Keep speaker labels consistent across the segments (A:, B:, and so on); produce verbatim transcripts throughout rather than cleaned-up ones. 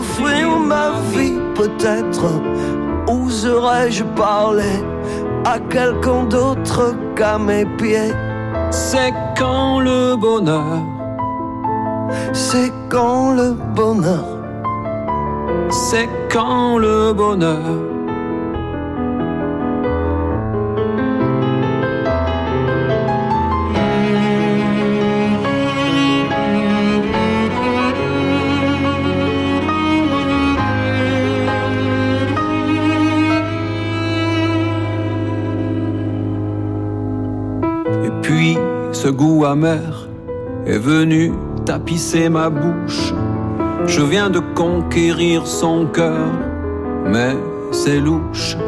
A: offrir ma vie peut-être. Oserais-je parler à quelqu'un d'autre qu'à mes pieds?
B: C'est quand le bonheur,
A: c'est quand le bonheur,
B: c'est quand le bonheur. Puis ce goût amer est venu tapisser ma bouche. Je viens de conquérir son cœur, mais c'est louche.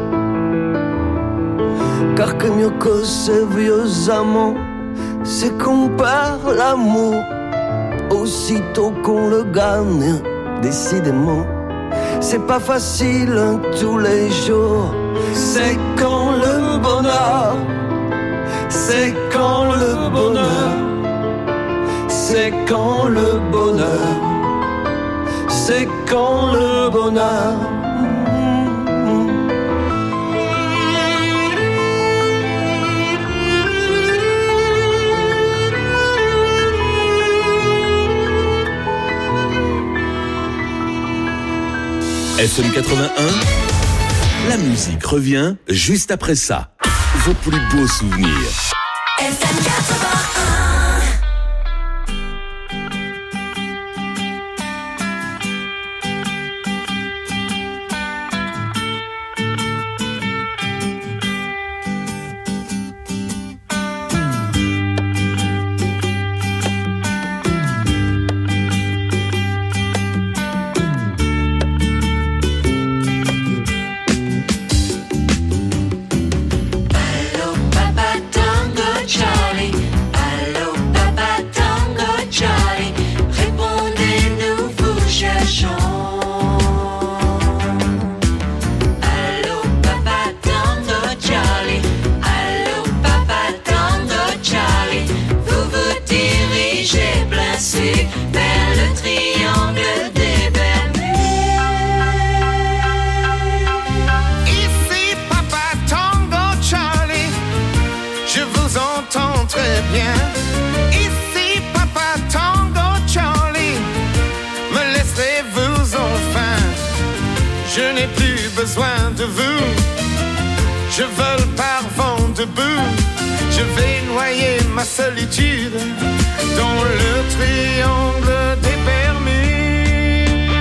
A: Car que mieux que ces vieux amants, c'est qu'on perd l'amour aussitôt qu'on le gagne. Décidément, c'est pas facile hein, tous les jours. C'est quand le bonheur, c'est quand le bonheur, c'est quand le bonheur, c'est quand le bonheur.
C: F M quatre-vingt-un, la musique revient juste après ça. Vos plus beaux souvenirs.
D: F M quatre-vingt-un.
E: Besoin de vous, je vole par vent debout, je vais noyer ma solitude dans le triangle des Bermudes.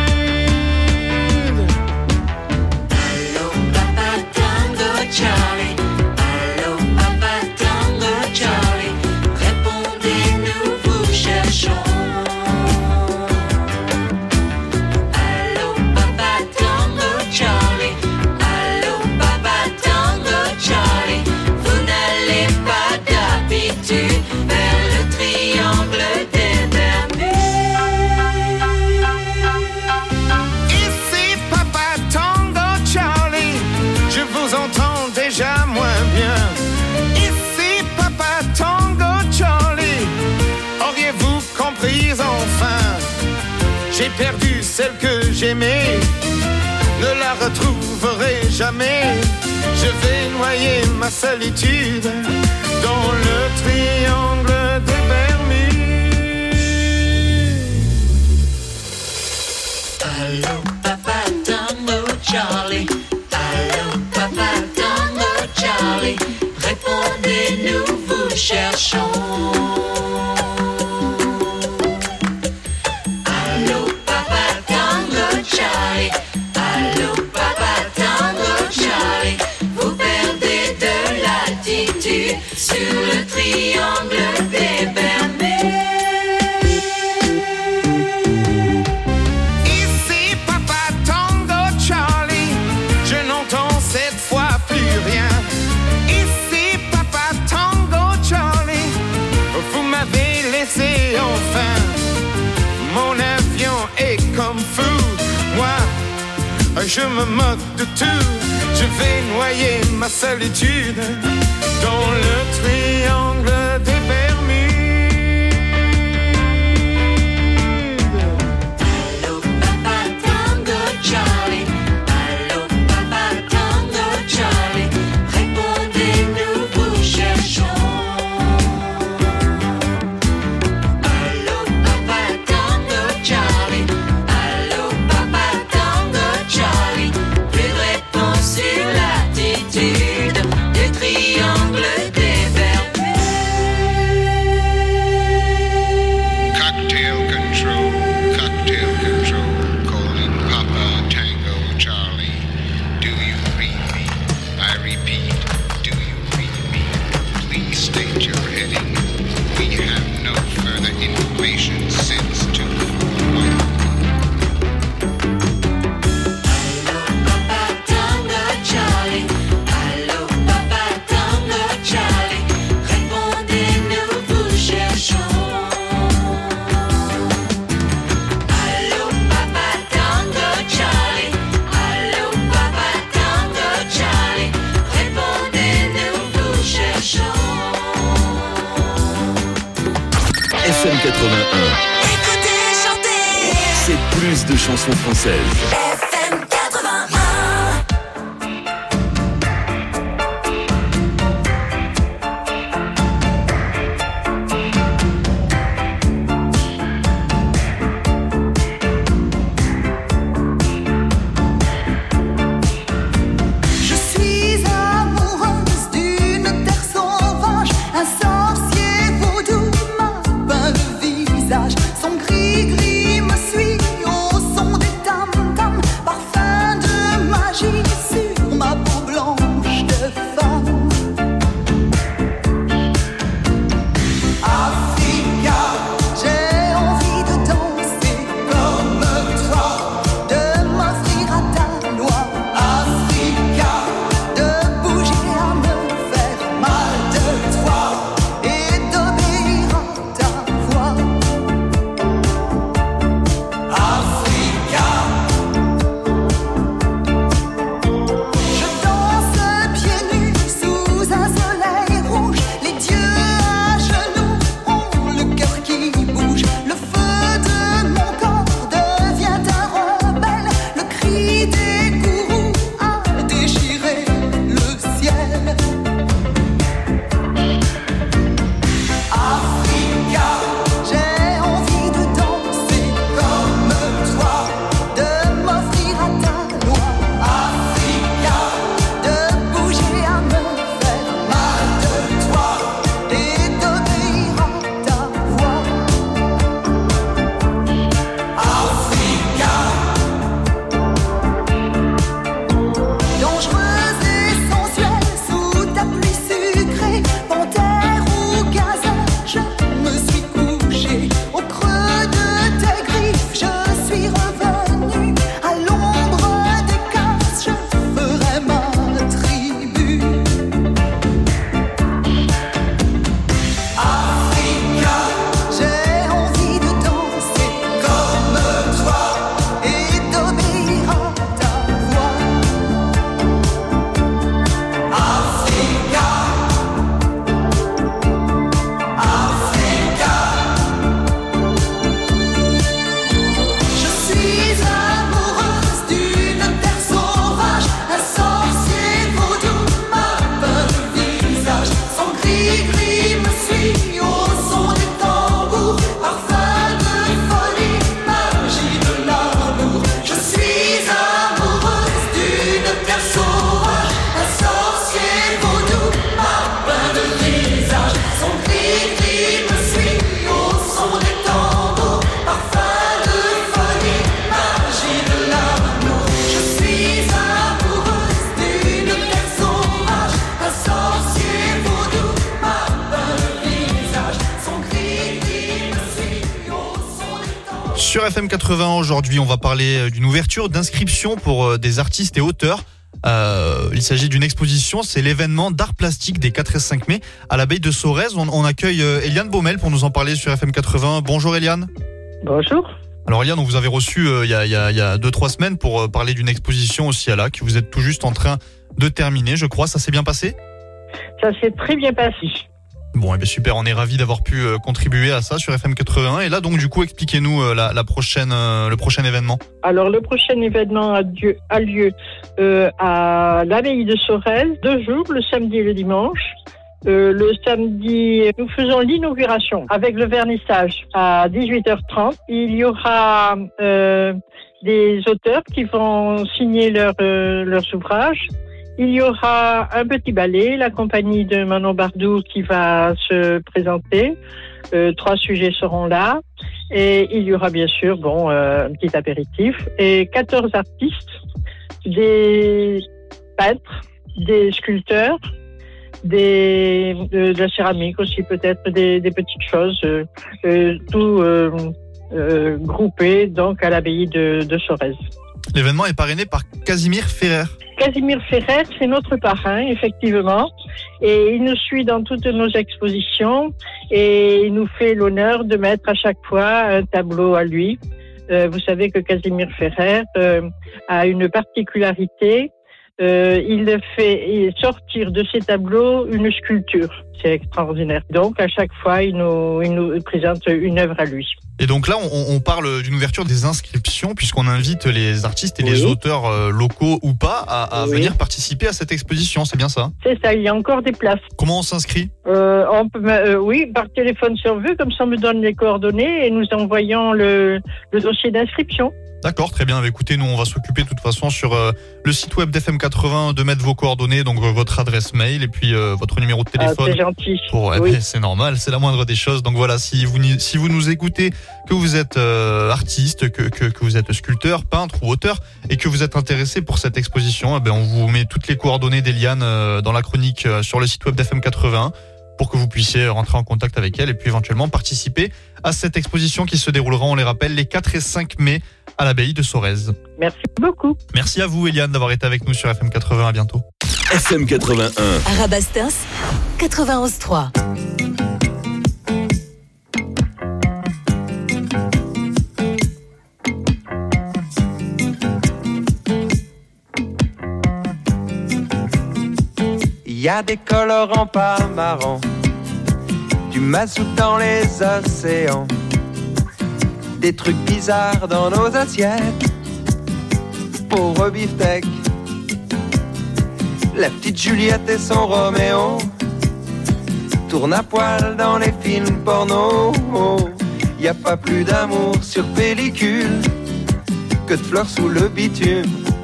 D: Allô papa tango Charlie, allô papa tango Charlie, répondez-nous, vous cherchons.
E: J'ai perdu celle que j'aimais, ne la retrouverai jamais. Je vais noyer ma solitude dans le triangle des Bermudes.
D: Allô papa tango Charlie, allô papa tango Charlie, répondez-nous, vous cherchons. Allô papa tango Charlie, vous perdez de l'altitude sur le triangle des Bermudes.
E: Ici papa tango Charlie, je n'entends cette fois plus rien. Ici papa tango Charlie, vous m'avez laissé enfin. Mon avion est comme fou, moi je me moque de tout, je vais noyer ma solitude dans le triangle des Bermudes.
D: Allô papa tango
C: quatre-vingt-un.
D: Écoutez, chantez.
C: C'est plus de chansons françaises.
D: F M quatre-vingt-un.
F: Je suis amoureuse d'une terre sauvage, un sorcier vaudou m'a peint le visage. Son gris-gris me suit au son des tam-tams, parfum de magie sur ma peau blanche de femme. Africa, j'ai envie de danser comme toi, de m'offrir à ta loi. Africa, de bouger à me faire mal de toi et d'obéir à ta voix. Africa, je danse pieds nus sous un soleil rouge, les dieux à genoux ont le cœur qui bouge. Le feu de mon corps devient un rebelle, le cri des gourous a déchiré le ciel. Africa, j'ai envie de danser comme toi, de m'offrir à ta loi. Africa, de bouger à me faire mal de toi et d'obéir à ta voix. Africa, dangereuse et sensuelle sous ta pluie sucrée, panthère ou gazelle, je me suis couchée au creux de tes griffes. Je suis revenue à l'ombre des cases, je ferai ma tribu. Africa, j'ai envie de danser comme toi et d'obéir à ta voix. Africa, Africa, je suis amoureuse d'une terre sauvage, un sorcier vaudou m'a peint le visage. Son gris-gris me suit au son des tambours, parfum de folie, magie de l'amour. Je suis amoureuse d'une terre sauvage, un sorcier vaudou m'a peint le visage. Son gris-gris me suit au son des tambours, parfum de folie, magie de l'amour. Je suis amoureuse d'une terre sauvage, un sorcier vaudou m'a peint le visage. Son gris-gris me suit au son des tambours.
G: Sur F M quatre-vingt-un aujourd'hui, on va parler d'une ouverture d'inscription pour euh, des artistes et auteurs. Euh, il s'agit d'une exposition, c'est l'événement d'art plastique des quatre et cinq mai à l'abbaye de Sorèze. On, on accueille euh, Eliane Baumel pour nous en parler sur F M quatre-vingt-un. Bonjour Eliane.
H: Bonjour.
G: Alors Eliane, on vous avait reçu euh, il y a, il y a, il y a deux trois semaines pour euh, parler d'une exposition au Ciala que vous êtes tout juste en train de terminer, je crois. Ça s'est bien passé ?
H: Ça s'est très bien passé.
G: Bon, eh bien super, on est ravis d'avoir pu euh, contribuer à ça sur F M quatre-vingt-un. Et là, donc, du coup, expliquez-nous euh, la, la prochaine, euh, le prochain événement.
H: Alors, le prochain événement a, lieu, a lieu euh, à l'abbaye de Sorèze, deux jours, le samedi et le dimanche. Euh, le samedi, nous faisons l'inauguration avec le vernissage à dix-huit heures trente. Il y aura euh, des auteurs qui vont signer leur, euh, leurs ouvrages. Il y aura un petit ballet, la compagnie de Manon Bardou qui va se présenter. Euh, trois sujets seront là. Et il y aura bien sûr bon, euh, un petit apéritif. Et quatorze artistes, des peintres, des sculpteurs, des, de, de la céramique aussi peut-être, des, des petites choses, euh, euh, tout euh, euh, groupé donc à l'abbaye de, de Sorèze.
G: L'événement est parrainé par Casimir Ferrer.
H: Casimir Ferrer, c'est notre parrain, effectivement, et il nous suit dans toutes nos expositions et il nous fait l'honneur de mettre à chaque fois un tableau à lui. Euh, vous savez que Casimir Ferrer euh, a une particularité, euh, il fait sortir de ses tableaux une sculpture. C'est extraordinaire. Donc, à chaque fois, il nous, il nous présente une œuvre à lui.
G: Et donc là, on, on parle d'une ouverture des inscriptions, puisqu'on invite les artistes et oui. les auteurs euh, locaux ou pas à, à oui. venir participer à cette exposition, c'est bien ça?
H: C'est ça, il y a encore des places.
G: Comment on s'inscrit?
H: euh, on peut, euh, Oui, par téléphone survue, comme ça on me donne les coordonnées et nous envoyons le, le dossier d'inscription.
G: D'accord, très bien. Écoutez, nous on va s'occuper de toute façon sur euh, le site web d'F M quatre-vingts de mettre vos coordonnées, donc euh, votre adresse mail et puis euh, votre numéro de téléphone.
H: Ah, c'est gentil.
G: Pour, eh
H: oui.
G: ben, c'est normal, c'est la moindre des choses. Donc voilà, si vous si vous nous écoutez, que vous êtes euh, artiste, que, que que vous êtes sculpteur, peintre ou auteur et que vous êtes intéressé pour cette exposition, eh ben on vous met toutes les coordonnées d'Eliane euh, dans la chronique euh, sur le site web d'F M quatre-vingts pour que vous puissiez rentrer en contact avec elle et puis éventuellement participer à cette exposition qui se déroulera, on les rappelle, les quatre et cinq mai à l'abbaye de Sorèze.
H: Merci beaucoup.
G: Merci à vous, Eliane, d'avoir été avec nous sur F M quatre-vingts. À bientôt.
C: F M quatre-vingt-un.
D: Arabastens quatre-vingt-onze trois.
I: Il y a des colorants pas marrants, du mazout dans les océans, des trucs bizarres dans nos assiettes, pauvre beefsteak. La petite Juliette et son Roméo tournent à poil dans les films porno. Y a pas plus d'amour sur pellicule que de fleurs sous le bitume.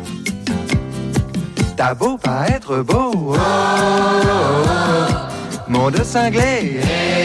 I: T'as beau pas être beau, oh, oh, oh, monde cinglé,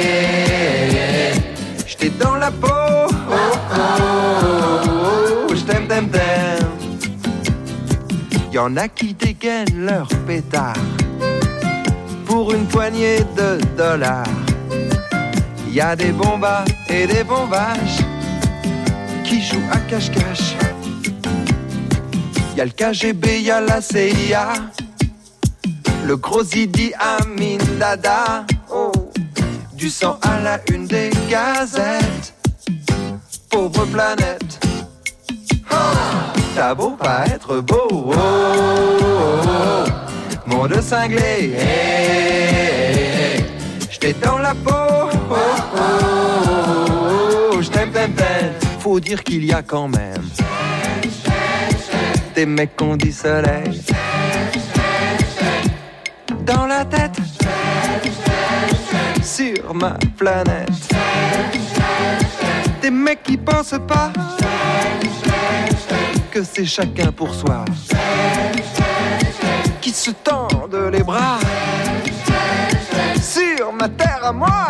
I: j't'ai dans la peau, oh, oh, oh, j't'aime, t'aime, t'aime. Y'en a qui dégainent leur pétard pour une poignée de dollars. Y'a des bombas et des bombages qui jouent à cache-cache. Y'a le K G B, y'a la C I A, le gros Idi Amin Dada, oh, du sang à la une des gazettes, pauvre planète. Oh, t'as beau pas être beau, oh, oh, oh, monde cinglé, hey, hey, j't'ai dans la peau, oh, oh, oh, j't'aime, t'aime, t'aime. Faut dire qu'il y a quand même des mecs qu'on dit soleil dans la tête sur ma planète. Des mecs qui pensent pas que c'est chacun pour soi, qui se tendent les bras sur ma terre à moi.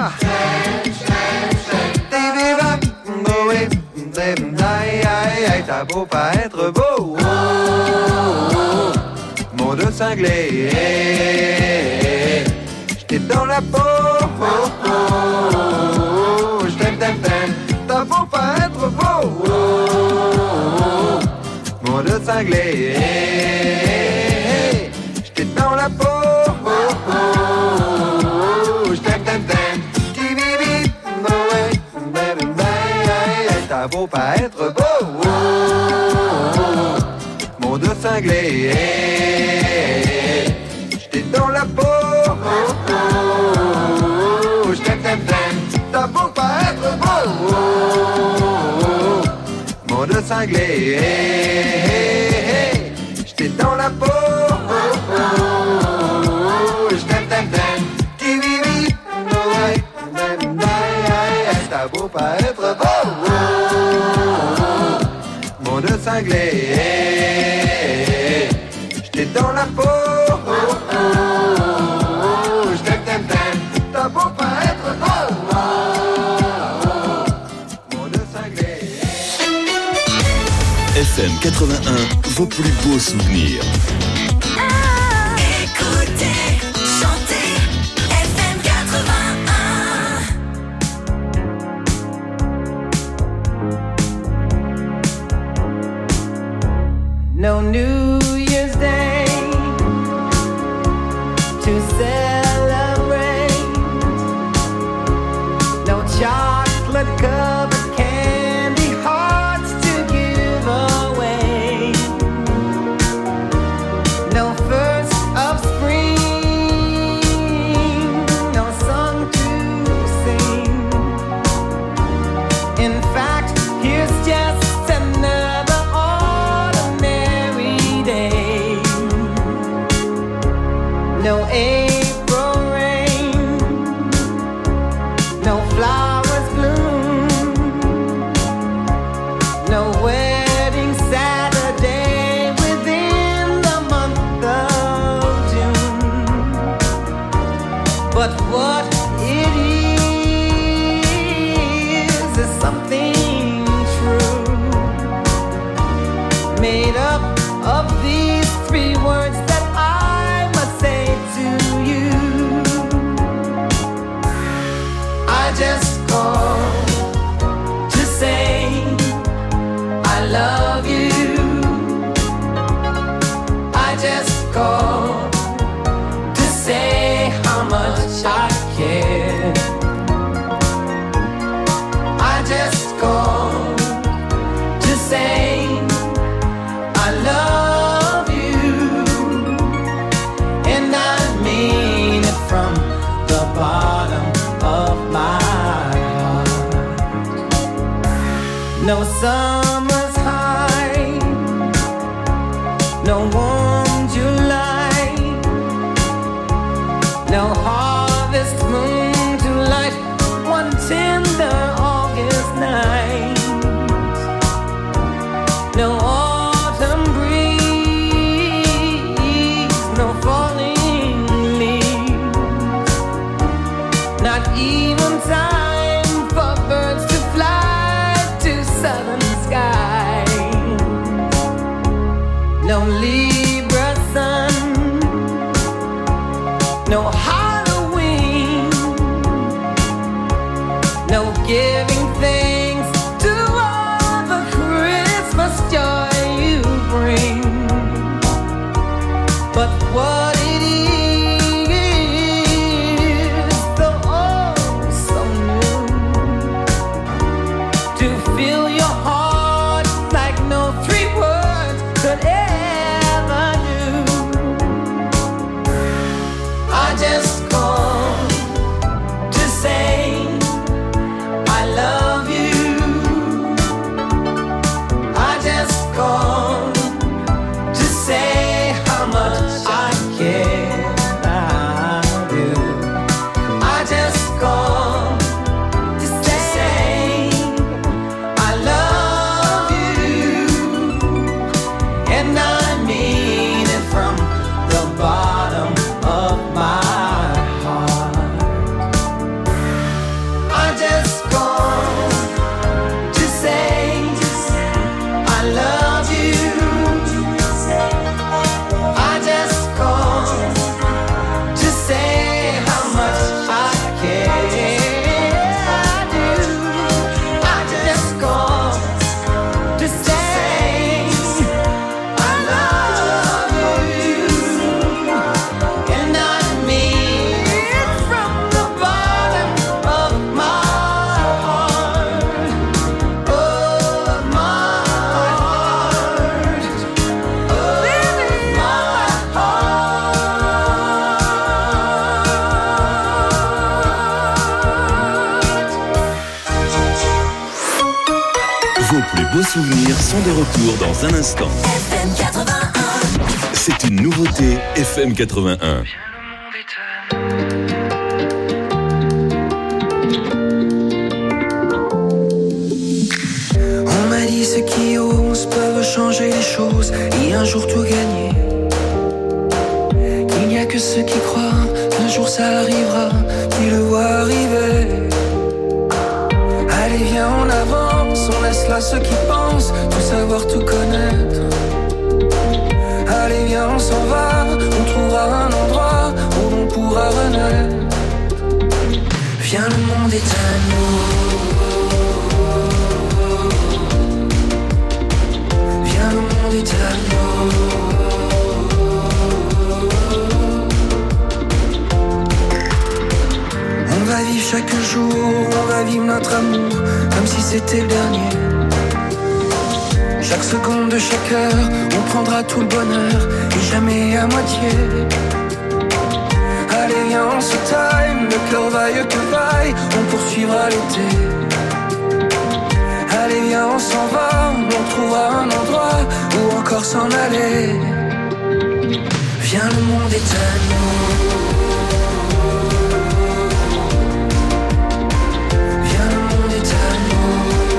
I: T'as beau pas être beau, oh, oh, oh, monde cinglé, j't'ai dans la peau, oh, oh, oh, j't'aime, t'aime, t'aime. T'as beau pas être beau, oh, oh, oh, monde cinglé, j't'ai dans la peau, oh, oh, oh, j't'aime, t'aime, t'aime. T'as beau pas être beau, oh, monde cinglé, j't'ai dans la peau, oh, oh, oh, j't'aime, t'aime, t'aime. T'as beau pas être beau, oh, oh, monde cinglé, j't'ai dans la peau, oh, oh, oh, j't'aime, t'aime, t'aime. T'as beau pas être beau, oh, monde cinglé, j't'ai dans la peau, oh, oh, oh, j't'aime, t'aime, t'aime. T'as beau pas être beau, oh, oh, monde cinglé.
C: F M quatre-vingt-un, vos plus beaux souvenirs.
D: Écoutez, chantez, F M quatre-vingt-un.
J: No New Year's Day to celebrate. No chocolate covered candy hearts to give away. No made up of these three words that I must say to you. I just called to say I love you. I just called to say how much I care. I just called to say I love you, and I mean it from the bottom of my heart. No summer's high, no warm July, no harvest moon to light one tender August night, no autumn breeze, no falling leaves, not even time for birds to fly to southern skies, no Libra sun, no Halloween, no giving thanks to all the Christmas joy you bring. But what it is, though oh so new, to fill your heart like no three words could ever do. I just called to say I love you. I just called to say how much I care. I do. I just called to say I love you, and I mean it from the bottom of my heart. I just called to say I love you. I just called to say how much I care. I do. I just called to say I love you, and I mean it from the bottom of my heart, of my heart, of my heart.
C: Vos plus beaux souvenirs sont de retour dans un instant.
D: F M quatre-vingt-un.
C: C'est une nouveauté F M quatre-vingt-un.
A: On m'a dit ceux qui osent peuvent changer les choses et un jour tout gagner. Qu'il n'y a que ceux qui croient qu'un jour ça arrivera, qui le voient arriver. Allez viens on avance, on laisse là ceux qui pensent tout savoir, tout connaître. Allez viens on s'en va, on trouvera un endroit où on pourra renaître. Viens le monde est à nous. Viens le monde est à nous. On va vivre chaque jour, on va vivre notre amour comme si c'était le dernier. Chaque seconde de chaque heure, on prendra tout le bonheur et jamais à moitié. Allez viens on se time, le cœur vaille que vaille, on poursuivra l'été. Allez viens on s'en va, on trouvera un endroit où encore s'en aller. Viens le monde est à nous. Viens le monde est à nous.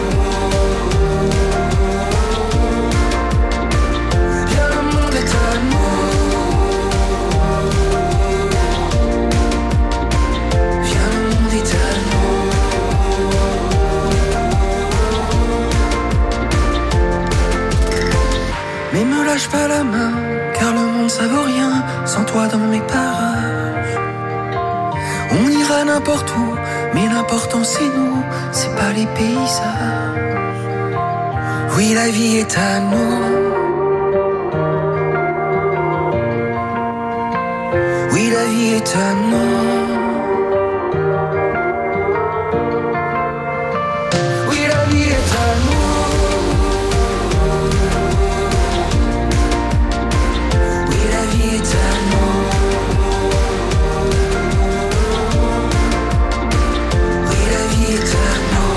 A: Viens le monde est à nous. Viens le monde est à nous.
K: Mais me lâche pas la main, car le monde ça vaut rien sans toi dans mes parages. On ira n'importe où, mais l'important c'est nous, c'est pas les paysages. Oui, la vie est à nous. Oui, la vie est à nous. Oui, la vie est à nous. Oui, la vie est à nous. Oui, la vie est à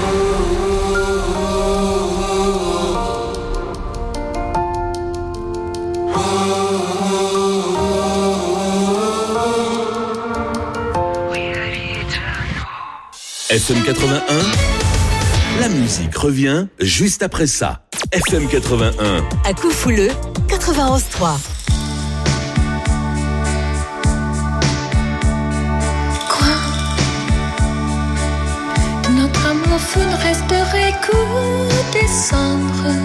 C: F M quatre-vingt-un, la musique revient juste après ça. F M quatre-vingt-un.
D: À Coufouleux, quatre-vingt-onze trois.
L: Quoi? De notre amour fou ne resterait que des cendres.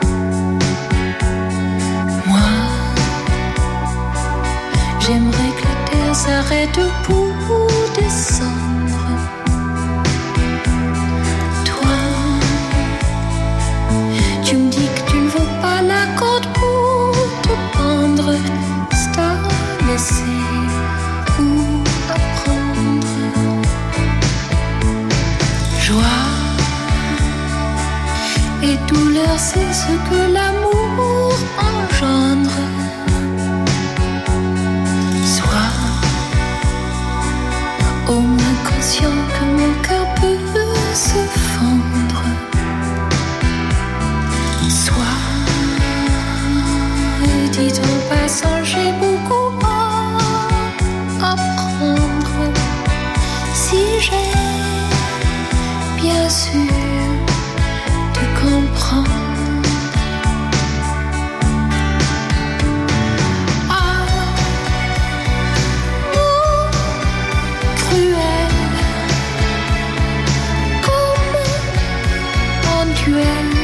L: Moi, j'aimerais que la terre s'arrête pour descendre. Tu me dis que tu ne vaux pas la corde pour te pendre, c'est à laisser ou apprendre. Joie et douleur, c'est ce que l'amour engendre. Sois au moins conscient que mon cœur peut se fendre. Sois, dit en passant, j'ai beaucoup à apprendre. Si j'ai bien sûr de comprendre. Ah, oh, cruel, comme en duel.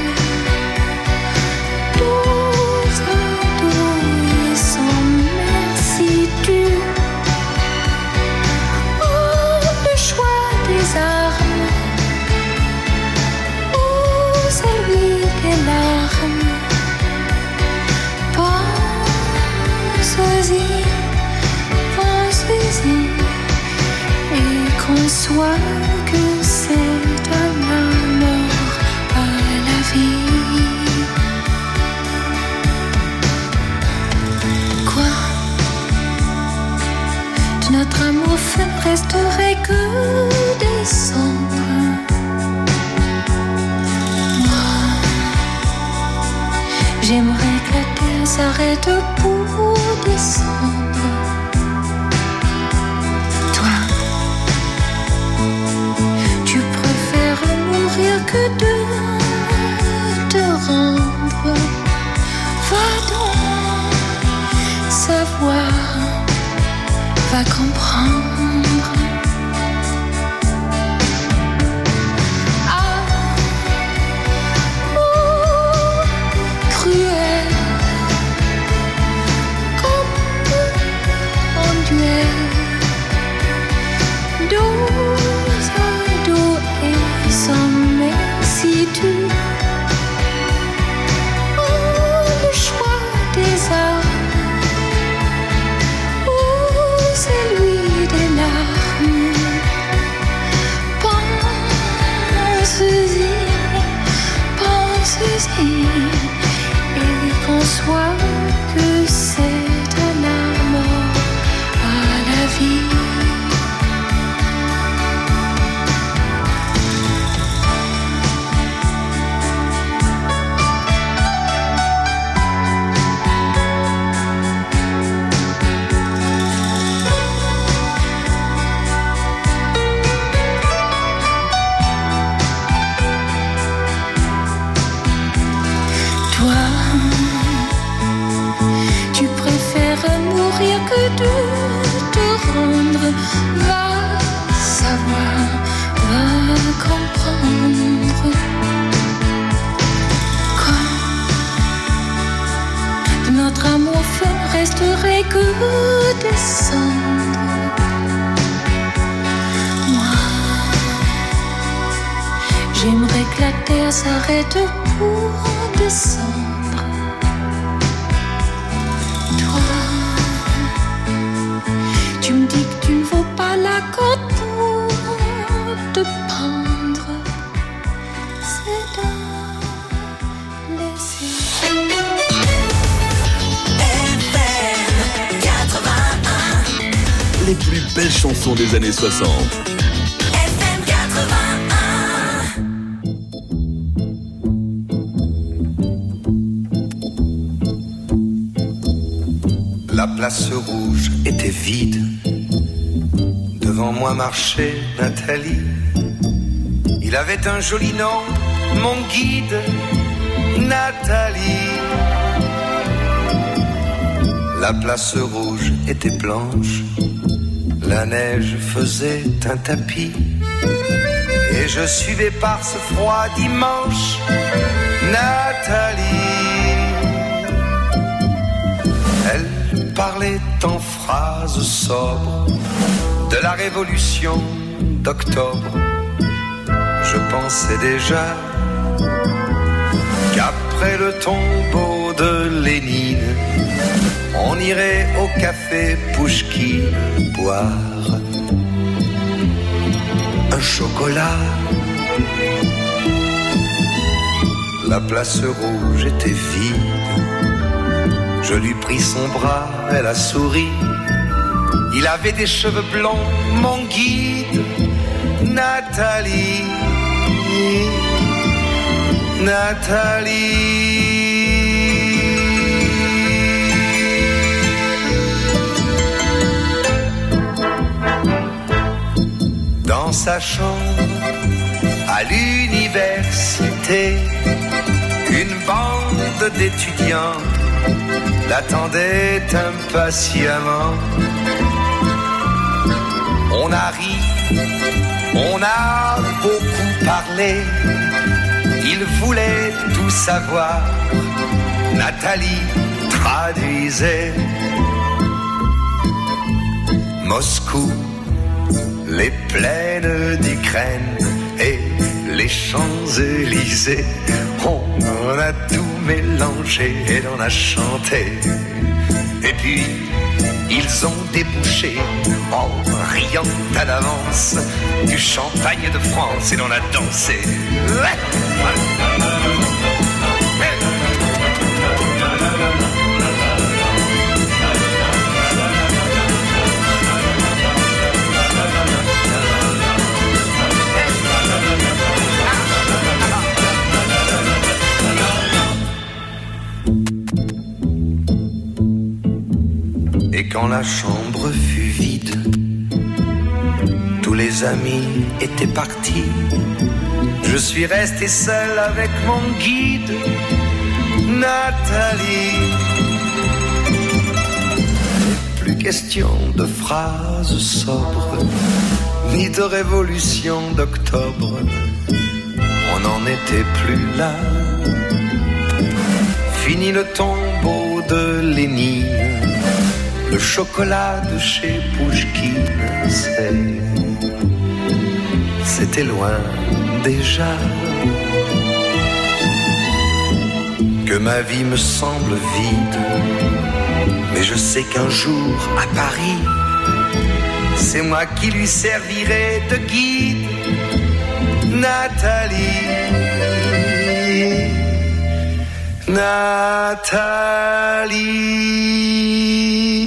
L: Soit que c'est de la mort à la vie. Quoi? De notre amour fou ne resterait que des cendres. Moi, j'aimerais que la terre s'arrête pour descendre. Que de te rendre, va donc savoir, va comprendre. Ah, oh, cruel, comme en duel, dos à dos et sans si tu oh, le choix des armes ou celui des larmes, pense-y, pense-y et conçois que c'est de la mort à la vie. Que de te rendre, va savoir, va comprendre. Quoi? ferait que descendre. Moi, j'aimerais que la terre s'arrête pour descendre. Toi, tu me dis que tu ne vaux pas la corde pour te pendre. C'est dans les cieux.
C: Les plus belles chansons des années soixante.
F: F M quatre-vingt-un.
I: La place rouge était vide. Devant moi marchait Nathalie. Il avait un joli nom, mon guide, Nathalie. La place rouge était blanche. La neige faisait un tapis et je suivais par ce froid dimanche Nathalie. Elle parlait en phrases sobres de la révolution d'octobre. Je pensais déjà qu'après le tombeau de Lénine, on irait au café Pouchkine boire un chocolat. La place rouge était vide. Je lui pris son bras, elle a souri. Il avait des cheveux blonds, mon guide, Nathalie. Nathalie. Dans sa chambre, à l'université, une bande d'étudiants l'attendait impatiemment. On a ri, on a beaucoup parlé, il voulait tout savoir. Nathalie traduisait. Moscou, les plaines d'Ukraine et les Champs-Élysées, on en a tout mélangé et l'on a chanté. Et puis, ils ont débouché en riant à l'avance du champagne de France et l'on a dansé. Et quand la chambre fut vide, tous les amis étaient partis. Je suis resté seul avec mon guide, Nathalie. Plus question de phrases sobres, ni de révolution d'octobre. On n'en était plus là. Fini le tombeau de Lénine. Le chocolat de chez Pouchkine, c'est... c'était loin déjà. Que ma vie me semble vide, mais je sais qu'un jour à Paris, c'est moi qui lui servirai de guide, Nathalie. Nathalie.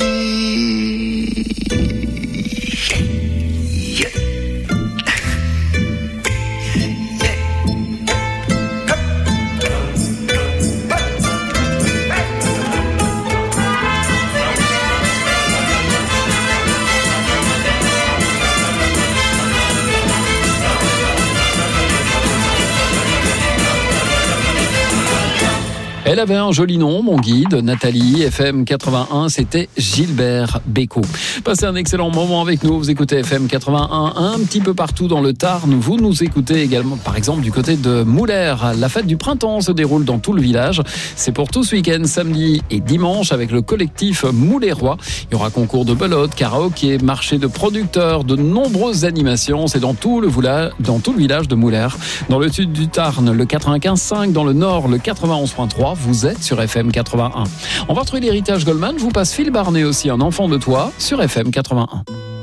M: Elle avait un joli nom, mon guide, Nathalie. F M quatre-vingt-un, c'était Gilbert Bécaud. Passez un excellent moment avec nous. Vous écoutez F M quatre-vingt-un un petit peu partout dans le Tarn. Vous nous écoutez également, par exemple, du côté de Moulers. La fête du printemps se déroule dans tout le village. C'est pour tout ce week-end, samedi et dimanche, avec le collectif Moulérois. Il y aura concours de belote, karaoké, marché de producteurs, de nombreuses animations. C'est dans tout le village, dans tout le village de Moulers. Dans le sud du Tarn, le quatre-vingt-quinze cinq. Dans le nord, le quatre-vingt-onze trois. Vous êtes sur F M quatre-vingt-un. On va retrouver l'héritage Goldman. Je vous passe Phil Barnet aussi, un enfant de toi, sur F M quatre-vingt-un.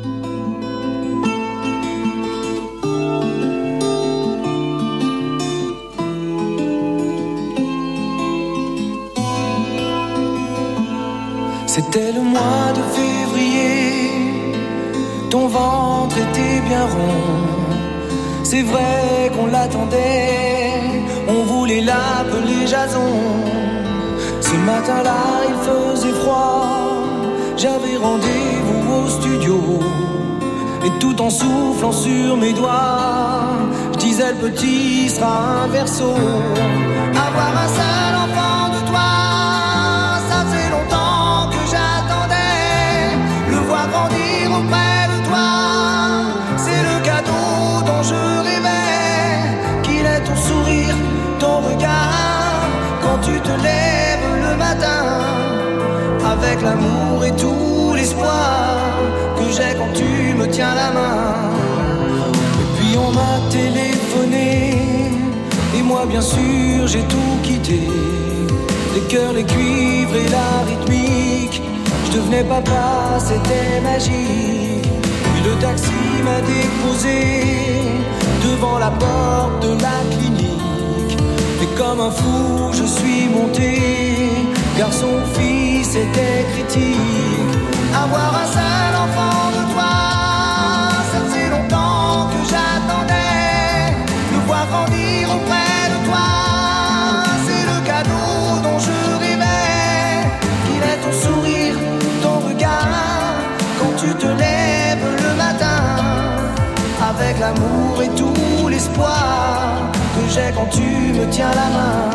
K: C'était le mois de février, ton ventre était bien rond. C'est vrai qu'on l'attendait, on voulait l'appeler Jason. Ce matin-là, il faisait froid, j'avais rendez-vous au studio. Et tout en soufflant sur mes doigts, je disais le petit sera un verso. Avoir un seul enfant de toi, ça faisait longtemps que j'attendais. Le voir grandir auprès de toi, c'est le cadeau dont je rêvais. Qu'il ait ton sourire, ton regard, quand tu te lèves le matin, avec l'amour et tout l'espoir que j'ai quand tu me tiens la main. Et puis on m'a téléphoné, et moi bien sûr j'ai tout quitté. Les cœurs, les cuivres et la rythmique, je devenais papa, c'était magique. Puis le taxi m'a déposé devant la porte de la clinique. Et comme un fou je suis monté, car son fils était critique. Avoir un seul enfant de toi, ça faisait longtemps que j'attendais. Le voir grandir auprès de toi, c'est le cadeau dont je rêvais. Qu'il ait ton sourire, ton regard, quand tu te lèves le matin, avec l'amour et tout l'espoir que j'ai quand tu me tiens la main.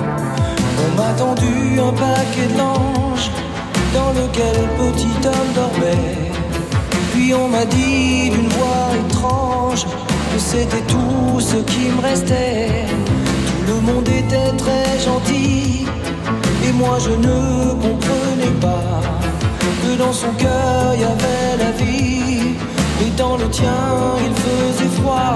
K: On m'a tendu un paquet de linge dans lequel petit homme dormait. Puis on m'a dit d'une voix étrange que c'était tout ce qui me restait. Tout le monde était très gentil, et moi je ne comprenais pas que dans son cœur il y avait la vie, et dans le tien il faisait froid.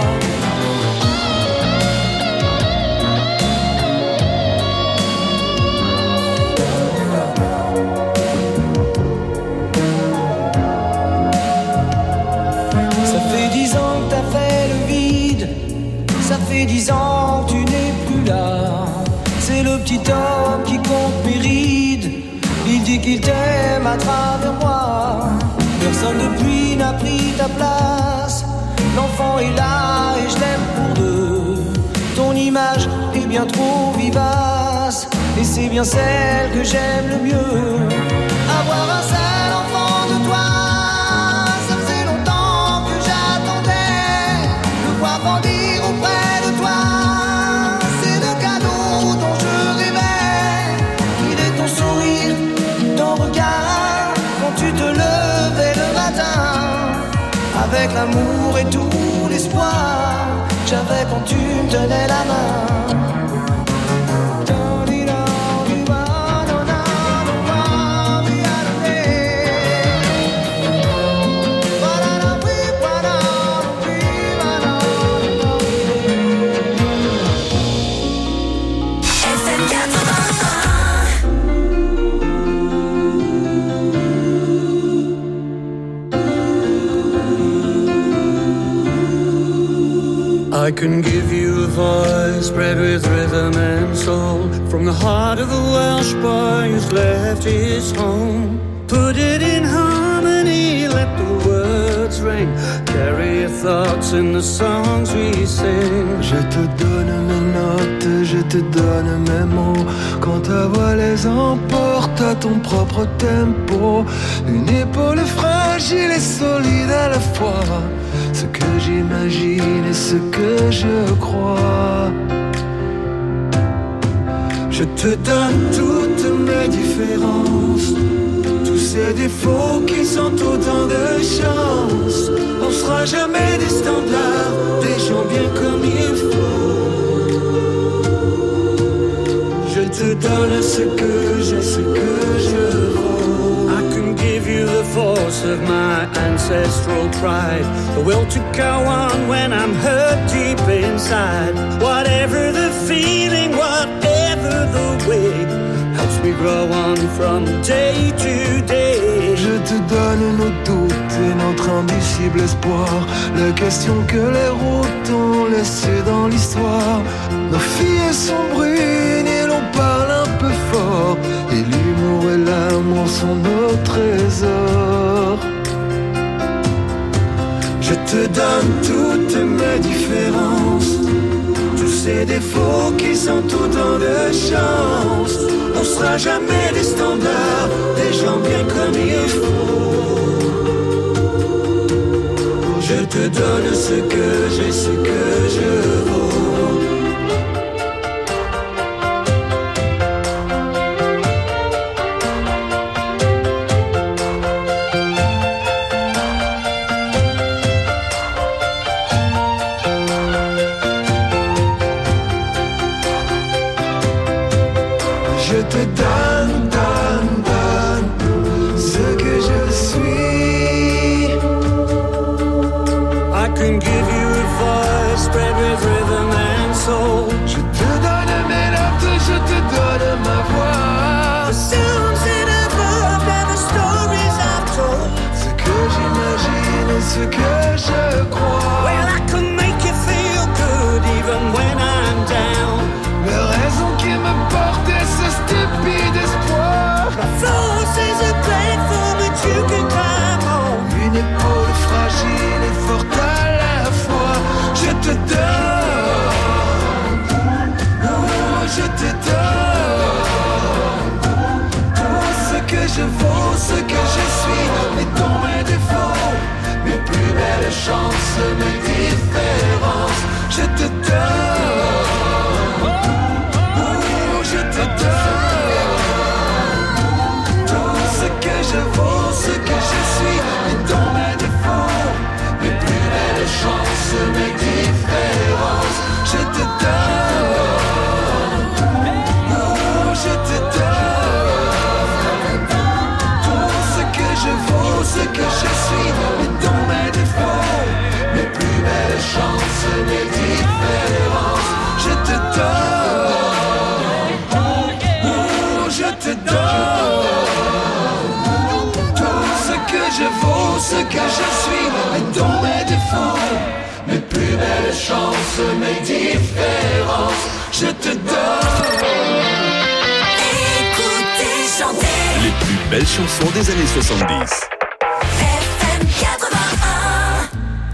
K: Ça fait dix ans que tu n'es plus là. C'est le petit homme qui compte mes rides. Il dit qu'il t'aime à travers moi. Personne depuis n'a pris ta place. L'enfant est là et je l'aime pour deux. Ton image est bien trop vivace, et c'est bien celle que j'aime le mieux. Avoir un seul enfant de toi, ça faisait longtemps que j'attendais. Le voir grandir auprès de toi, c'est le cadeau dont je rêvais. Il est ton sourire, ton regard, quand tu te levais le matin, avec l'amour et tout l'espoir que j'avais quand tu me tenais la main.
N: I can give you a voice bred with rhythm and soul, from the heart of a Welsh boy who's left his home. Put it in harmony, let the words ring, carry your thoughts in the songs we sing.
O: Je te donne mes notes, je te donne mes mots, quand ta voix les emporte à ton propre tempo. Une épaule fragile et solide à la fois, ce que j'imagine et ce que je crois. Je te donne toutes mes différences, tous ces défauts qui sont autant de chance. On sera jamais des standards, des gens bien comme il faut. Je te donne ce que j'ai, ce que je vaux.
N: I can give you the force of my ancestral pride, the will to go on when I'm hurt deep inside. Whatever the feeling, whatever the way, helps me grow on from day to day.
O: Je te donne nos doutes et notre indicible espoir, la question que les routes ont laissée dans l'histoire. Nos filles sont brunes et l'on parle un peu fort, et l'humour et l'amour sont nos trésors. Je te donne toutes mes différences, tous ces défauts qui sont autant de chance. On sera jamais des standards, des gens bien comme il faut. Je te donne ce que j'ai, ce que je vaux. Je te donne, donne, donne ce que je suis.
N: I can give you a voice spread with rhythm and soul.
O: Je te donne mes notes, je te donne ma voix.
N: The sounds that I've loved and the stories I've told.
O: Ce que j'imagine et ce que je crois.
N: Well, I can make you feel good even when I'm down.
O: Les raisons qui me portent et ce stupide espoir.
N: My force is a platform that you can climb on.
O: Une épaule fragile et forte à la fois. Je te donne, oh, je te donne tout ce que je vaux, ce que je suis, mes dons, mes défauts, mes plus belles chances, mes différences. Je te donne, oh, je te donne tout ce que je vaux, ce que je suis, mes dons, mes défauts, mes plus belles chances, mes différences. Je te donne, oh, je te donne tout ce que je vaux, ce que je suis, mes dons, mes défauts, mes plus belles chances, mes différences. Je te donne, oh, je te donne tout ce que je vaux, ce que je suis, mes dons, mes défauts, mes plus belles chances, mes différences. Je te donne.
F: Écoutez, chantez.
C: Les plus belles chansons des années soixante-dix.
F: F M quatre-vingt-un.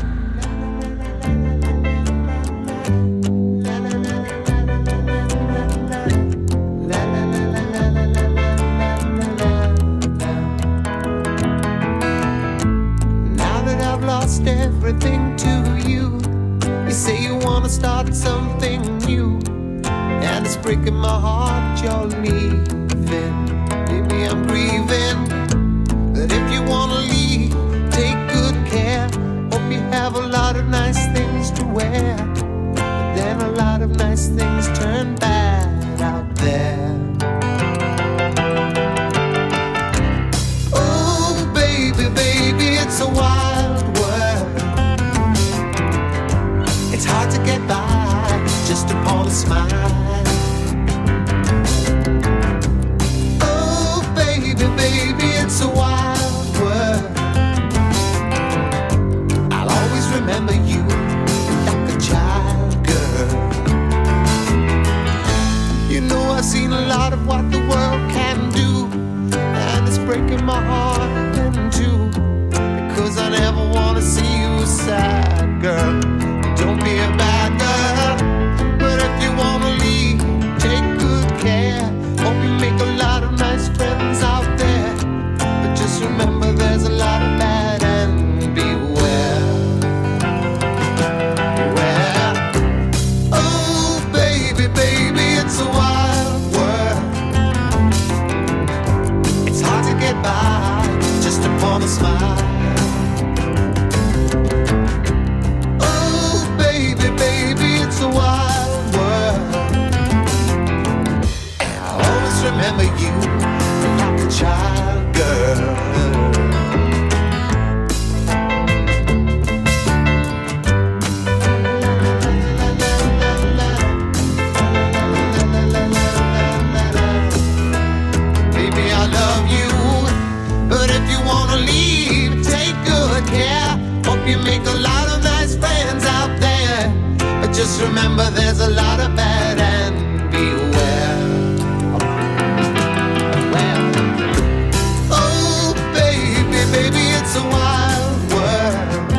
P: Now that I've lost everything to you, you say you wanna start something new, and it's breaking my heart you're leaving. Baby, I'm grieving. That if you wanna leave, take good care. Hope you have a lot of nice things to wear, but then a lot of nice things turn bad out there. Oh, baby, baby, it's a wild world. It's hard to get by just upon a smile. love you. But if you wanna leave, take good care. Hope you make a lot of nice friends out there. But just remember there's a lot of bad and beware. Well, oh baby, baby, it's a wild world.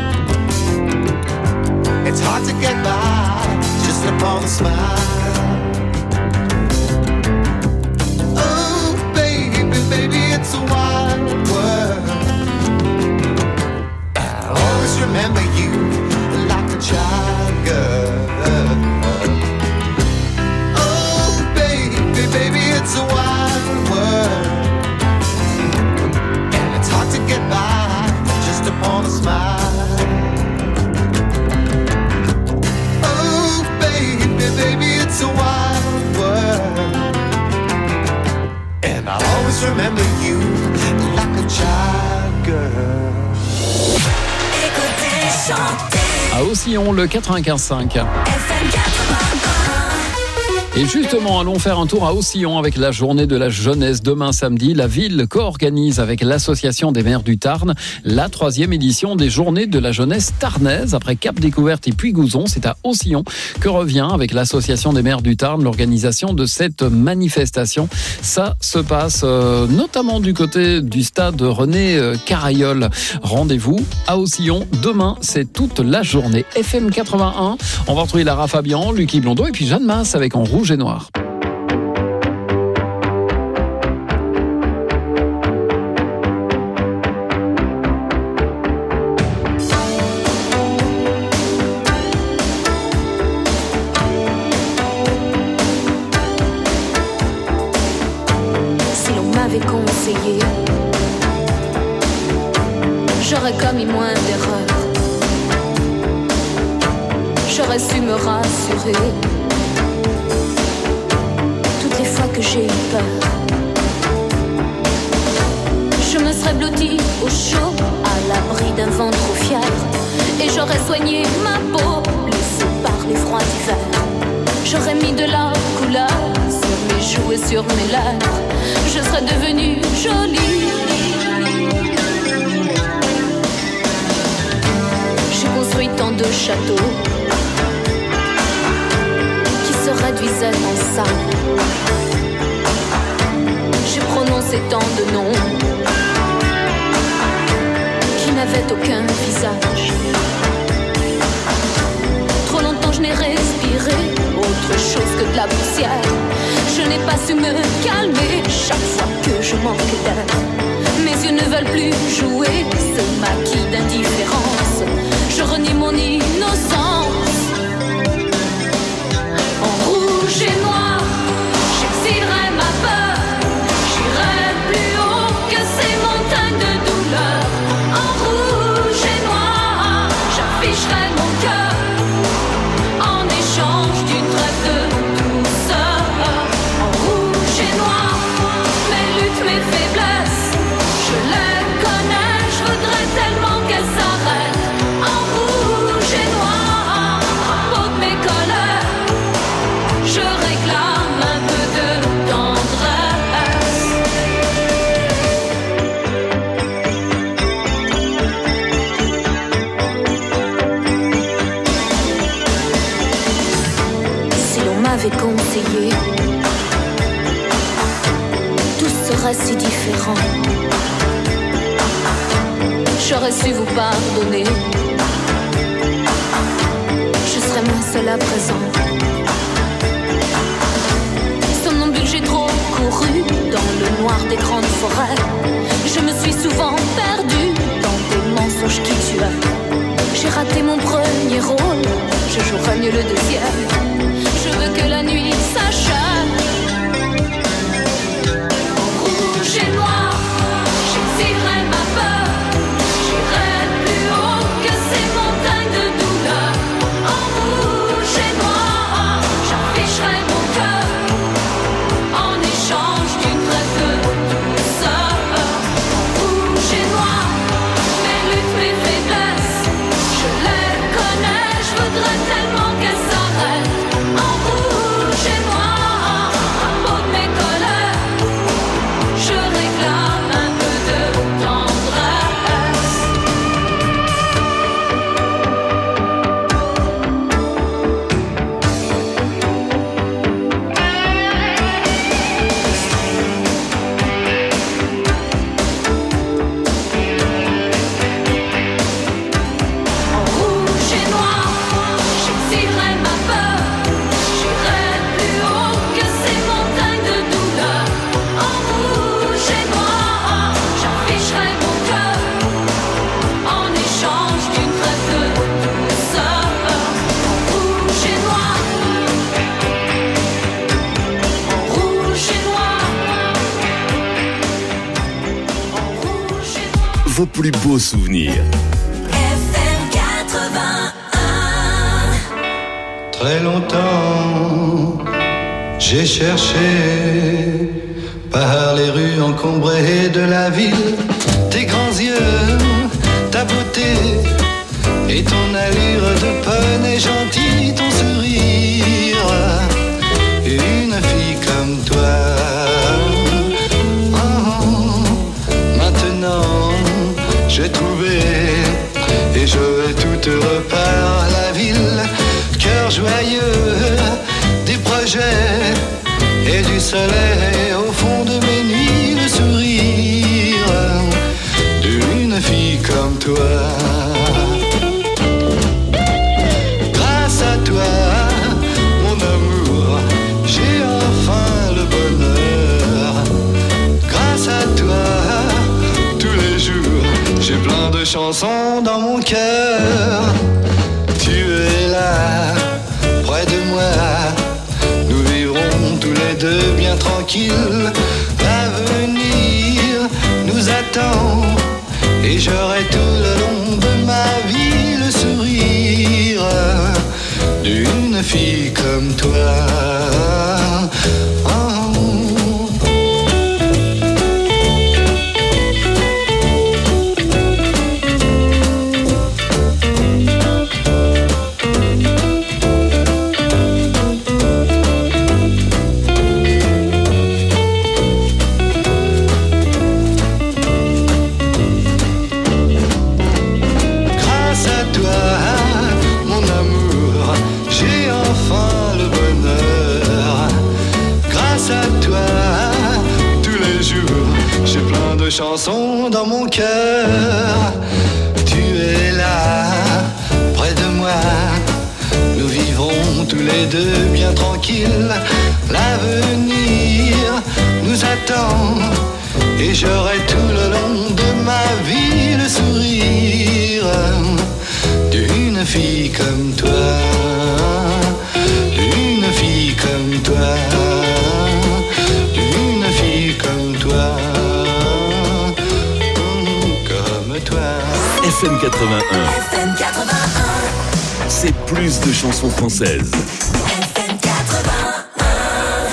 P: It's hard to get by just upon a smile. It's a wild world. I'll always remember you like a child girl. Oh, baby, baby, it's a wild world. And it's hard to get by just upon a smile. Oh, baby, baby, it's a wild world. And I'll always remember you like a child girl.
F: Écoutez, chantez.
M: À Haussillon, le quatre-vingt-quinze cinq. Et justement, allons faire un tour à Haussillon avec la journée de la jeunesse. Demain samedi, la ville co-organise avec l'association des maires du Tarn la troisième édition des journées de la jeunesse tarnaise. Après Cap Découverte et Puy-Gouzon, c'est à Haussillon que revient avec l'association des maires du Tarn l'organisation de cette manifestation. Ça se passe euh, notamment du côté du stade René euh, Carayol. Rendez-vous à Haussillon. Demain, c'est toute la journée. F M quatre-vingt-un, on va retrouver Lara Fabian, Lucky Blondeau et puis Jeanne Masse avec En Rouge et Noir.
L: Si l'on m'avait conseillé, j'aurais commis moins d'erreurs. J'aurais su me rassurer toutes les fois que j'ai eu peur. Je me serais blottie au chaud, à l'abri d'un vent trop fier, et j'aurais soigné ma peau, blessée par les froids d'hiver. J'aurais mis de la couleur sur mes joues et sur mes lèvres. Je serais devenue jolie. J'ai construit tant de châteaux qui se réduisaient en sable. J'ai prononcé tant de noms qui n'avaient aucun visage. Trop longtemps je n'ai respiré autre chose que de la poussière. Je n'ai pas su me calmer chaque fois que je manque d'air. Mes yeux ne veulent plus jouer ce maquis d'indifférence. Je renie mon innocence. En rouge et noir, j'exilerai ma peur. J'irai plus haut que ces montagnes de douleur. En rouge et noir, j'afficherai mon cœur en échange d'une trêve de douceur. En rouge et noir, mes luttes, mes faiblesses, je les connais, je voudrais tellement qu'elles s'arrêtent. En rouge et noir, drapeau de mes colères, je réclame un peu de tendresse. Si l'on m'avait conseillé, tout serait si différent. J'aurais su vous pardonner. Je serais moins seule à présent. Somnambule, j'ai trop couru dans le noir des grandes forêts. Je me suis souvent perdue dans des mensonges qui tuaient. J'ai raté mon premier rôle, je jouerai mieux le deuxième. Je veux que la nuit s'achève. En rouge et noir, j'exilerai ma peur. J'irai plus haut que ces montagnes de douleur. En rouge et noir, j'afficherai mon cœur en échange d'une trêve de douceur. En rouge et noir, mes luttes, mes faiblesses, je les connais, je voudrais tellement qu'elles s'arrêtent. En rouge et noir,
C: vos plus beaux souvenirs.
F: F M quatre-vingt-un.
O: Très longtemps, j'ai cherché par les rues encombrées de la ville tes grands yeux, ta beauté et ton allure de poney gentil, ton sourire. Une fille comme toi. Oh, maintenant, j'ai trouvé et je vais tout heureux par la ville. Cœur joyeux, des projets et du soleil au fond de mes nuits, le sourire d'une fille comme toi. Grâce à toi, mon amour, j'ai enfin le bonheur. Grâce à toi, tous les jours, j'ai plein de chansons dans mon cœur. Tu es là, près de moi. Nous vivrons tous les deux bien tranquilles. L'avenir nous attend et j'aurai tout le long de ma vie le sourire d'une fille comme toi. Oh. Chanson dans mon cœur, tu es là, près de moi. Nous vivrons tous les deux bien tranquilles. L'avenir nous attend et j'aurai tout le long de ma vie le sourire d'une fille comme toi, d'une fille comme toi, d'une fille comme toi.
C: F M quatre-vingt-un.
F: F M quatre-vingt-un.
C: C'est plus de chansons françaises.
F: F M quatre-vingt-un.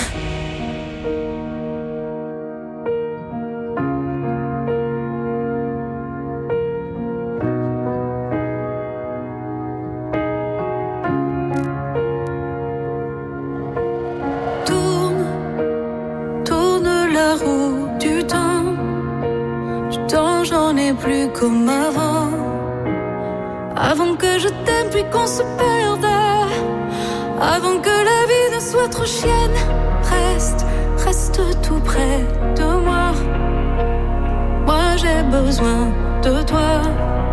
L: Tourne, tourne la roue du temps. Du temps, j'en ai plus comme avant. Avant que je t'aime puis qu'on se perde. Avant que la vie ne soit trop chienne. Reste, reste tout près de moi. Moi j'ai besoin de toi.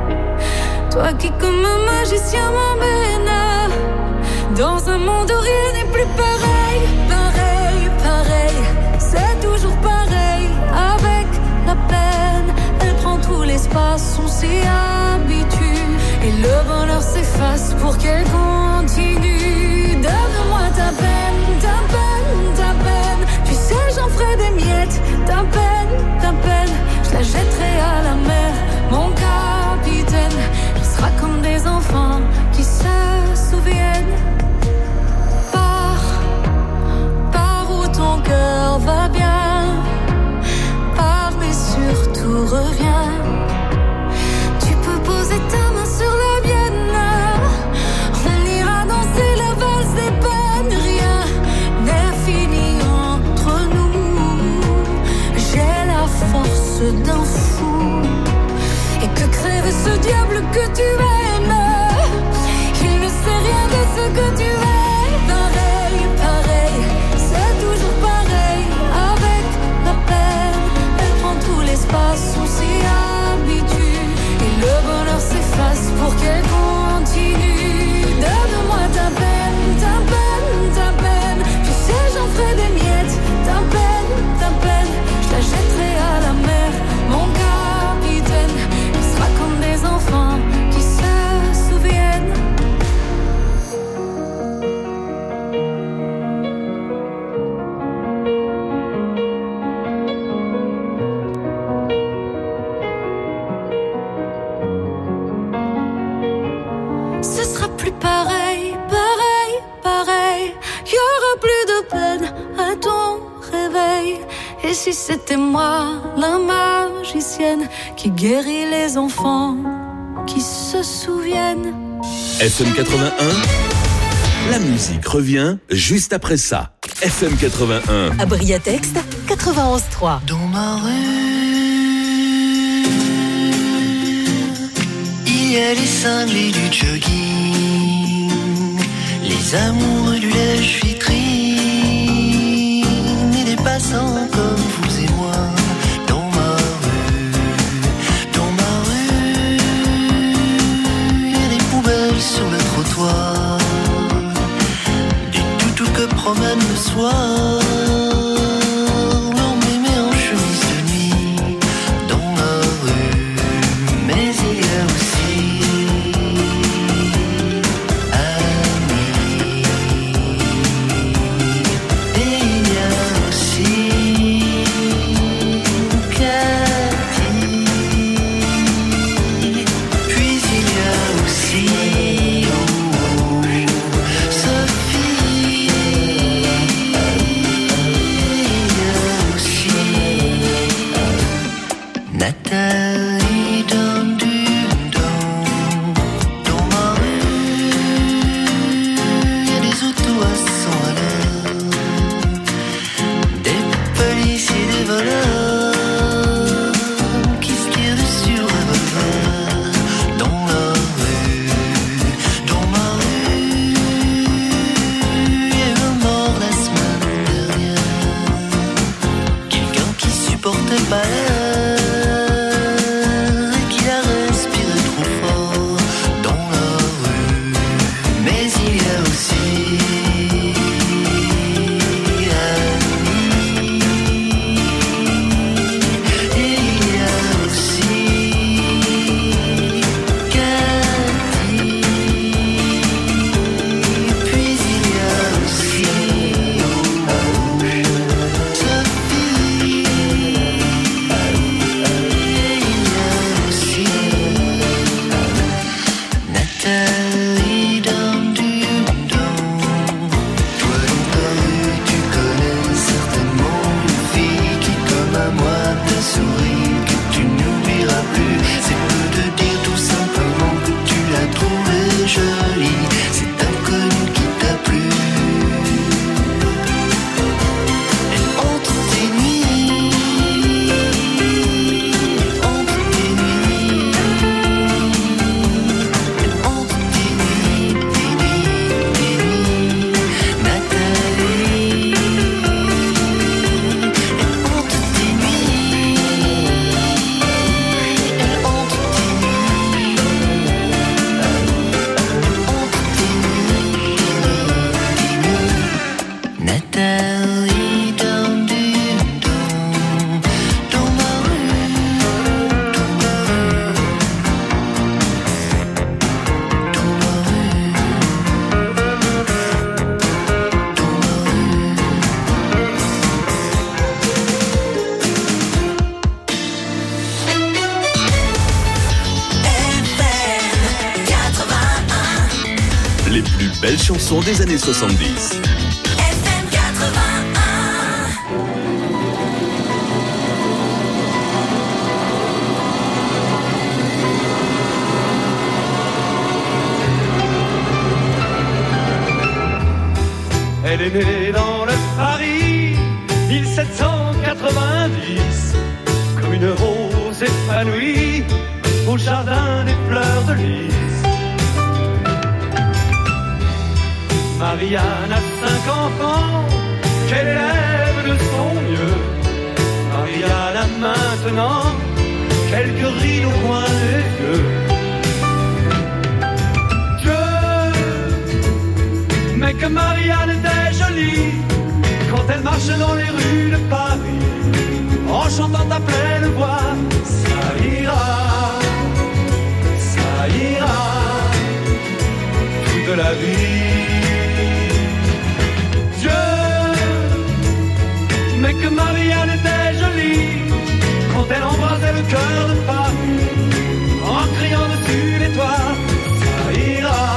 L: Toi qui comme un magicien m'emmène dans un monde où rien n'est plus pareil. Pareil, pareil, c'est toujours pareil. Avec la peine, elle prend tout l'espace, on s'y habitue. Et le bonheur s'efface pour qu'elle continue. Donne-moi ta peine, ta peine, ta peine. Tu sais, j'en ferai des miettes. Ta peine, ta peine, je la jetterai à la mer. Mon capitaine, on sera comme des enfants qui se souviennent. Pars, pars où ton cœur va bien. Pars mais surtout reviens. Tu peux poser ta main sur la mienne. On ira danser la valse des peines. Rien n'est fini entre nous. J'ai la force d'un fou. Et que crève ce diable que tu aimes. Il ne sait rien de ce que tu es. Pareil, pareil, c'est toujours pareil. Avec la peine, elle prend tout l'espace, on s'y habitue. Et le bonheur s'efface pour qu'elle continue. Donne-moi ta peine, ta peine, ta peine. Tu sais, j'en ferai des miettes. Ta peine, ta peine, je la jetterai à la mer. Mon capitaine, il sera comme des enfants qui se si c'était moi, la magicienne, qui guérit les enfants, qui se souviennent.
C: F M quatre-vingt-un, la musique revient juste après ça. F M quatre-vingt-un.
D: À Briatex, quatre-vingt-onze trois.
K: Dans ma rue, il y a les cinglés du jogging, les amoureux du lèche-vitrine et des passants comme vous et moi. Dans ma rue, dans ma rue, il y a des poubelles sur le trottoir, des toutous que promènent le soir.
C: Chansons des années soixante-dix.
L: F M quatre-vingt-un.
Q: Elle est née dans le Paris mille sept cent quatre-vingt-dix, comme une rose épanouie au jardin des fleurs de lys. Marianne a cinq enfants qu'elle élève de son mieux. Marianne a maintenant quelques rides au coin des yeux. Dieu, mais que Marianne était jolie quand elle marche dans les rues de Paris, en chantant à pleine voix. Ça ira, ça ira, toute la vie. Mais que Marianne était jolie quand elle embrasait le cœur de Paris, en criant dessus les toits. Ça ira,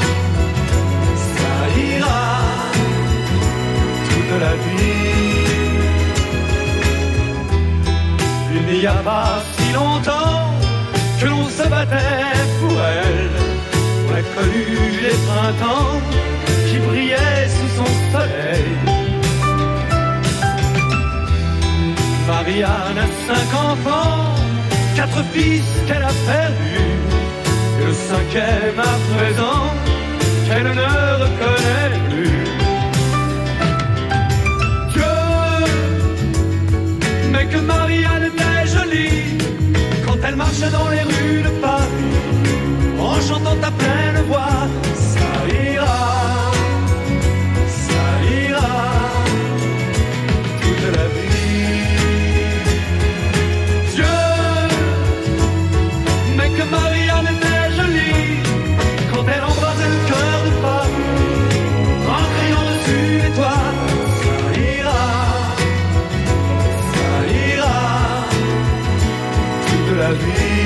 Q: ça ira, toute la vie. n'y a pas si longtemps que l'on se battait pour elle. On a connu les printemps qui brillaient sous son soleil. Marianne a cinq enfants, quatre fils qu'elle a perdus, et le cinquième à présent qu'elle ne reconnaît plus. Dieu, mais que Marianne était jolie quand elle marchait dans les rues de Paris, en chantant à pleine voix, ça ira, ça ira, toute la vie. Que Marianne était jolie quand elle embrasait le cœur de Paris en criant dessus les toits, ça ira, ça ira, toute la vie.